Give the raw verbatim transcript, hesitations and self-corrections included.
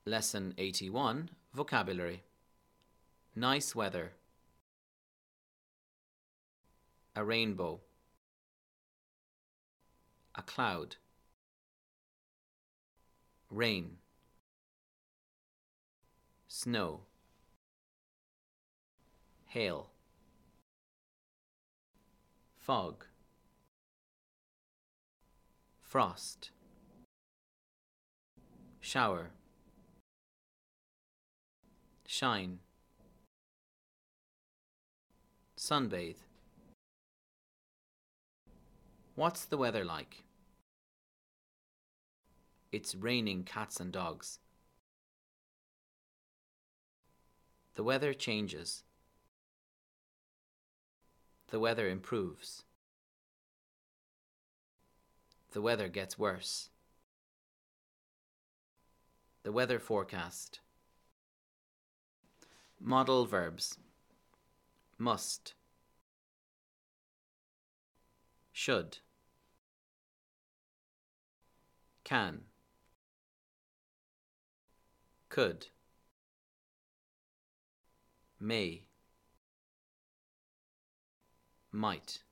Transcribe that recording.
Lesson eighty-one, Vocabulary. Nice weather. A rainbow. A cloud. Rain. Snow. Hail. Fog. Frost. Shower. Shine. Sunbathe. What's the weather like? It's raining cats and dogs. The weather changes. The weather improves. The weather gets worse. The weather forecast. Modal verbs. Must. Should. Can. Could. May. Might.